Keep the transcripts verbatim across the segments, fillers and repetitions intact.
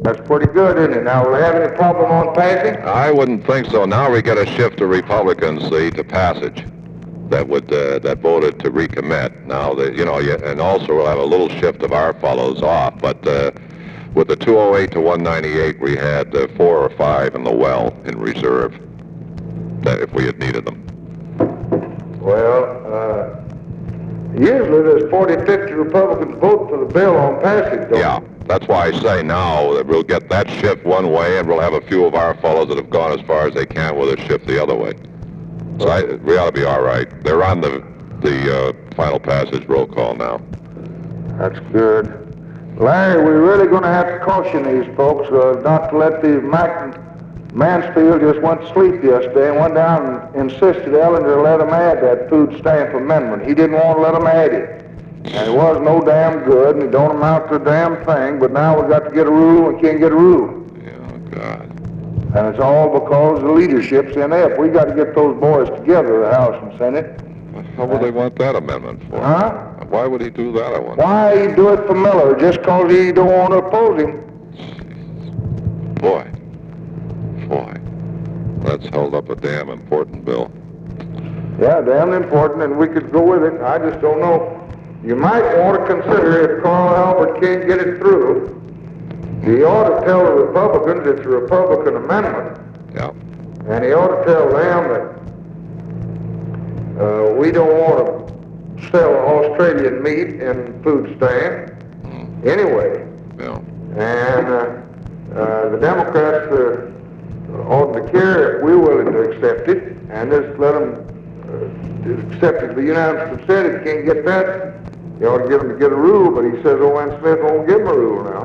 That's pretty good, isn't it? Now, will they have any problem on passing? I wouldn't think so. Now we get a shift of Republicans, see, to passage that would uh, that voted to recommit. Now, they, you know, you, and also we'll have a little shift of our fellows off. But uh, with the two oh eight to one ninety-eight, we had uh, four or five in the well in reserve, that if we had needed them. Well, uh, usually there's forty, fifty Republicans vote for the bill on passage, don't Yeah. That's why I say now that we'll get that shift one way, and we'll have a few of our fellows that have gone as far as they can with a shift the other way. So I, we ought to be all right. They're on the the uh, final passage roll call now. That's good. Larry, we're really going to have to caution these folks uh, not to let these Mac Mansfield just went to sleep yesterday and went down and insisted Ellinger let him add that food stamp amendment. He didn't want to let him add it. And it was no damn good, and it don't amount to a damn thing, but now we've got to get a rule, and can't get a rule. Yeah, oh, God. And it's all because the leadership's inept. We got to get those boys together, the House and Senate. How would they want that amendment for? Huh? Why would he do that, I wonder? Why he do it for Miller? Just because he don't want to oppose him. Boy. Boy. That's held up a damn important bill. Yeah, damn important, and we could go with it. I just don't know. You might want to consider if Carl Albert can't get it through, he ought to tell the Republicans it's a Republican amendment. Yeah. And he ought to tell them that uh, we don't want to sell Australian meat in food stamps Mm. anyway. Yeah. And uh, uh, the Democrats uh, ought to care if we're willing to accept it, and just let them uh, accept it. The unanimous consent, if you can't get that, you ought to give him to get a rule, but he says Owen Smith won't give him a rule now.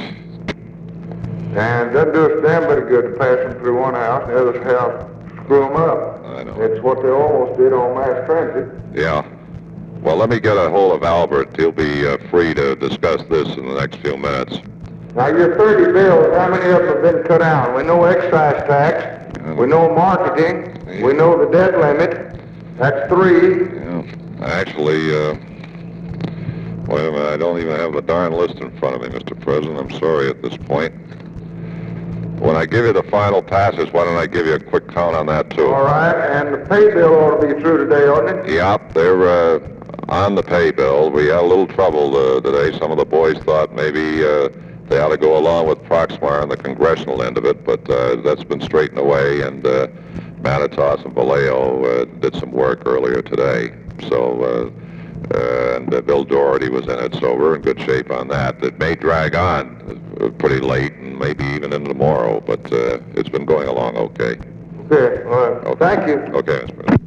And it doesn't do us a damn bit of good to pass them through one house and the other house screw them up. I know. It's what they almost did on mass transit. Yeah. Well, let me get a hold of Albert. He'll be uh, free to discuss this in the next few minutes. Now, your thirty bills, how many of them have been cut out? We know excise tax. We know marketing. Yeah. We know the debt limit. That's three. Yeah. Actually, uh, wait a minute. I don't even have the darn list in front of me, Mister President. I'm sorry at this point. When I give you the final passes, why don't I give you a quick count on that, too? All right, and the pay bill ought to be through today, oughtn't it? Yep, they're uh, on the pay bill. We had a little trouble uh, today. Some of the boys thought maybe uh, they ought to go along with Proxmire on the congressional end of it, but uh, that's been straightened away, and uh, Manitas and Vallejo uh, did some work earlier today. So, uh, uh, and uh, Bill Doherty was in it, so we're in good shape on that. It may drag on uh, pretty late, and maybe even into tomorrow, but uh, it's been going along okay. Okay, all right. Okay. Thank you. Okay, Mister President.